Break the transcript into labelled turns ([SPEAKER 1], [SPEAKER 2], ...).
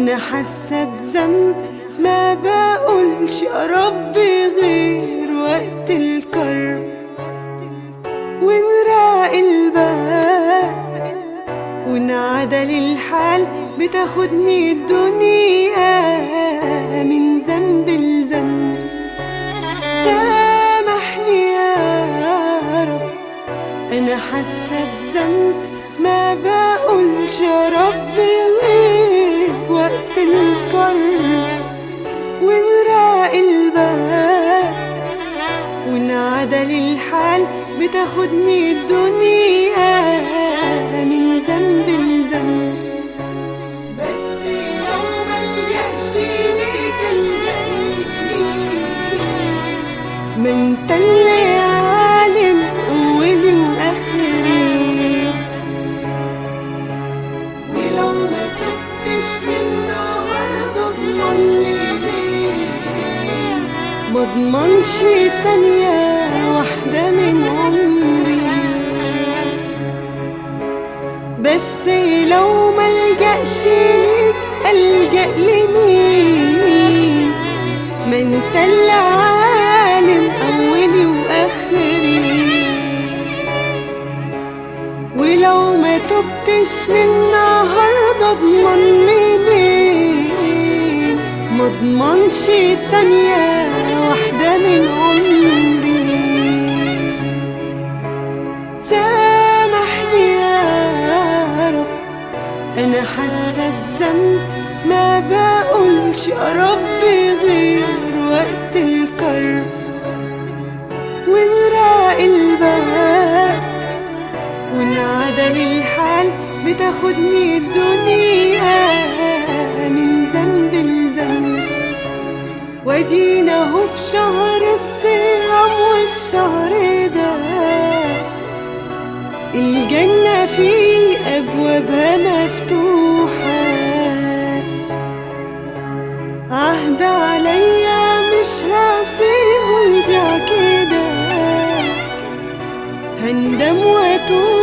[SPEAKER 1] انا حاسه بذنب ما بقولش يا ربي غير وقت الكرب، ونراقي الباب ونعدل الحال بتاخدني الدنيا من ذنب لذنب. سامحني يا رب انا حاسه بذنب ما بقولش يا ربي غير وقت الكرب، ونراقي الباب ونعدل الحال بتاخدني الدنيا من ذنب لذنب. بس لو ملجأش ليك الجحيم، ما انت اللي عالم اولي واخري، ولو ما تبتش من النهارده اضمني ليه، مضمنش ثانية واحدة من عمري. بس لو ملجأش ليك ألجأ لمين، ما انت اللي عالم أولي وآخري، ولو ما تبتش من النهارده اضمن منين، مضمنش ثانية واحدة من عمري. سامحني يا رب انا حاسه بذنب ما بقولش يا ربي غير وقت الكرب، ونراقي الباب ونعدل الحال بتاخدني الدنيا من ذنب لذنب. وادينا اهو في شهر الصيام، والشهر ده الجنة فيه أبوابها مفتوحة، عهد عليا مش هسيبه يضيع كده، هندم واتوب